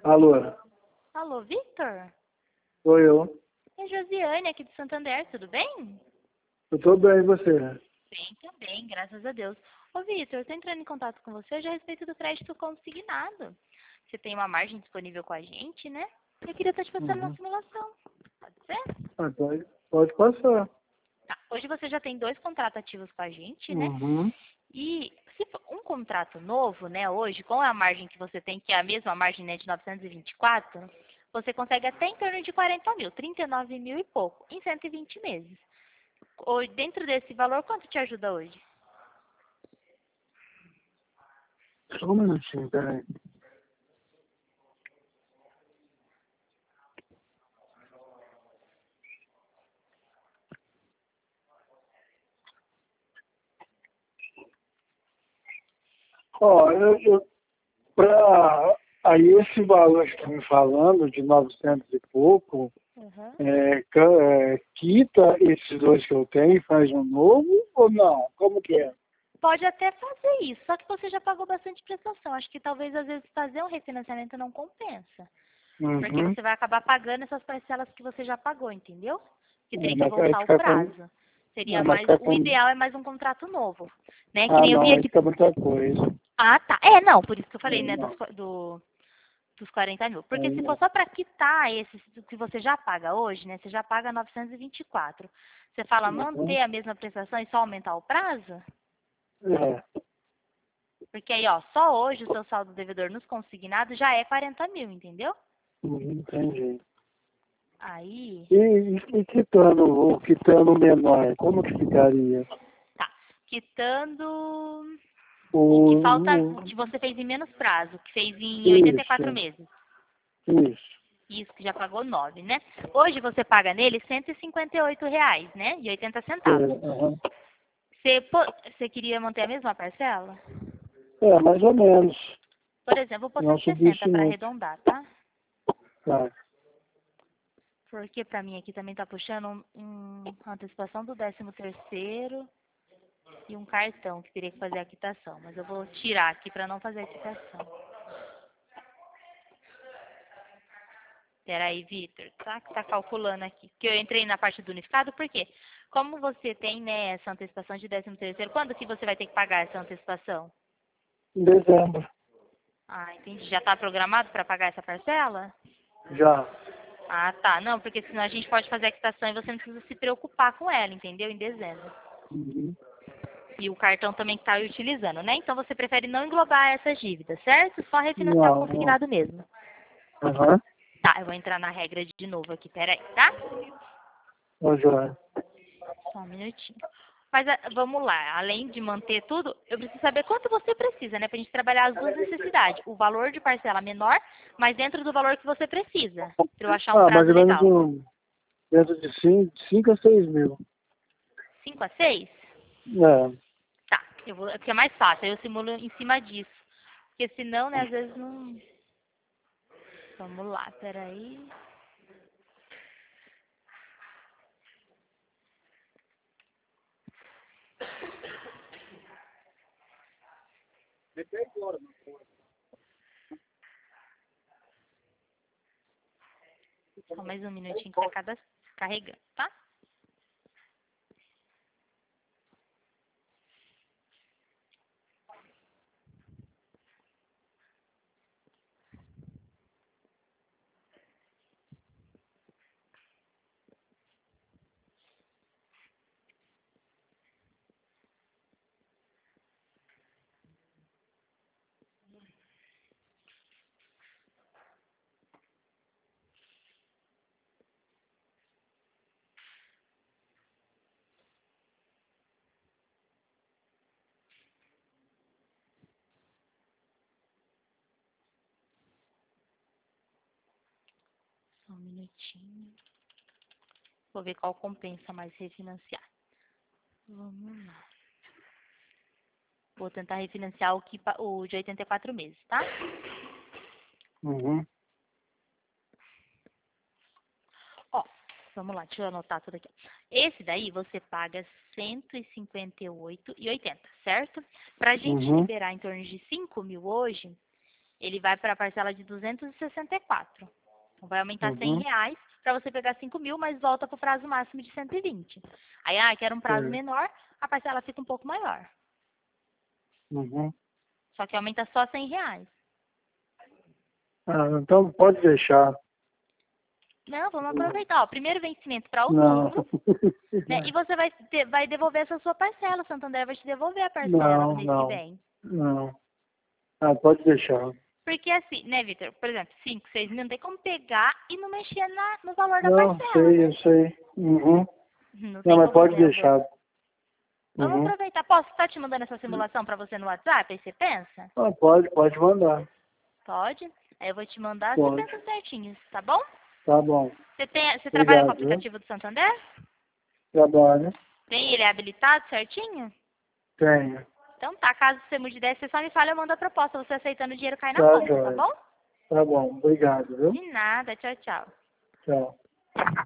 Alô, Alô, Victor? sou eu. É Josiane aqui de Santander, tudo bem? Eu tô bem, e você? Bem também, graças a Deus. Ô, Victor, eu tô entrando em contato com você hoje a respeito do crédito consignado. Você tem uma margem disponível com a gente, né? Eu queria estar te passando uma Uhum. simulação. Pode ser? Ah, pode passar. Tá. Hoje você já tem 2 contratos ativos com a gente, né? Uhum. E se for um contrato novo, né, hoje, com a margem que você tem, que é a mesma margem, né, de 924, você consegue até em torno de 40 mil, 39 mil e pouco, em 120 meses. Hoje, dentro desse valor, quanto te ajuda hoje? Só um minutinho, peraí. Ó, pra aí esse valor que tá me falando, de 900 e pouco, Uhum. quita esses dois que eu tenho e faz um novo ou não? Como que é? Pode até fazer isso, só que você já pagou bastante prestação. Acho que talvez, às vezes, fazer um refinanciamento não compensa. Porque Uhum. você vai acabar pagando essas parcelas que você já pagou, entendeu? Que teria que Mas aí voltar o fica com... prazo. Seria Não, mas mais, fica o com... ideal é mais um contrato novo, né? Que Ah, nem eu vi não, aí aqui. fica muita coisa. Ah, tá. É, não, por isso que eu falei, Aí né, não. dos 40 mil. Porque Aí se for não. só para quitar esses que você já paga hoje, né, você já paga 924. Você fala Uhum. manter a mesma prestação e só aumentar o prazo? É. Porque aí, ó, só hoje o seu saldo devedor nos consignados já é 40 mil, entendeu? Entendi. Aí, E quitando o menor, como que ficaria? tá. Quitando o que falta, O, o que você fez em menos prazo, que fez em 84 isso, meses. isso. Isso, que já pagou 9, né? Hoje você paga nele R$ 158, né? E 80 centavos. Aham. Você queria manter a mesma parcela? Mais ou menos. Por exemplo, vou pôr Não subir 160 isso para muito. arredondar, tá? Tá. Porque pra mim aqui também tá puxando uma antecipação do 13º e um cartão que teria que fazer a quitação. Mas eu vou tirar aqui para não fazer a quitação. Peraí, Vitor, tá? Que tá calculando aqui. Que eu entrei na parte do unificado, por quê? Como você tem, né, essa antecipação de 13º, quando que você vai ter que pagar essa antecipação? Em dezembro. Ah, entendi. Já tá programado para pagar essa parcela? Já. Ah, tá. Não, porque senão a gente pode fazer a quitação e você não precisa se preocupar com ela, entendeu? Em dezembro. Uhum. E o cartão também que tá utilizando, né? Então você prefere não englobar essas dívidas, certo? Só refinanciar o Não, não. consignado mesmo. Aham. Tá, eu vou entrar na regra de novo aqui, peraí, tá? Ô, Joia. Só um minutinho. Mas vamos lá, além de manter tudo, eu preciso saber quanto você precisa, né? Pra gente trabalhar as duas necessidades. O valor de parcela menor, mas dentro do valor que você precisa. Pra eu achar um Mais prazo ou menos legal. dentro de 5 a 6 mil. 5 a 6? É. Tá, eu vou, porque é mais fácil, aí eu simulo em cima disso. Porque senão, né, às vezes não. Vamos lá, peraí. Só mais um minutinho que tá carregando, tá? Só um minutinho. Vou ver qual compensa mais refinanciar. Vamos lá. Vou tentar refinanciar o de 84 meses, tá? Uhum. Ó, vamos lá, deixa eu anotar tudo aqui. Esse daí você paga 158,80, certo? Pra gente Uhum. liberar em torno de 5 mil hoje, ele vai para a parcela de 264. Então, vai aumentar R$ 100 para você pegar 5.000, mas volta para o prazo máximo de 120. Aí, quero um prazo menor, a parcela fica um pouco maior. Só que aumenta só R$ 100. Então pode deixar. Não, vamos aproveitar. Ó, primeiro vencimento para Não. outubro. Né? E você vai devolver essa sua parcela. O Santander vai te devolver a parcela no mês que vem. Não. Pode deixar. Porque assim, né, Vitor? Por exemplo, 5, 6 mil, não tem como pegar e não mexer no valor da Não, parcela. eu sei. Não tem Mas como pode devolver. deixar. Vamos aproveitar. Posso estar te mandando essa simulação para você no WhatsApp? Aí você pensa? Pode mandar. Pode. Aí eu vou te mandar, Pode. você pensa certinho, tá bom? Tá bom. Você trabalha com o aplicativo do Santander? Trabalho. Tem ele habilitado certinho? Tenho. Então tá, caso você mude de ideia, você só me fala, eu mando a proposta. Você aceitando o dinheiro cai na Tá, conta, tá joia. bom? Tá bom. Obrigado, viu? De nada, tchau, tchau. Tchau.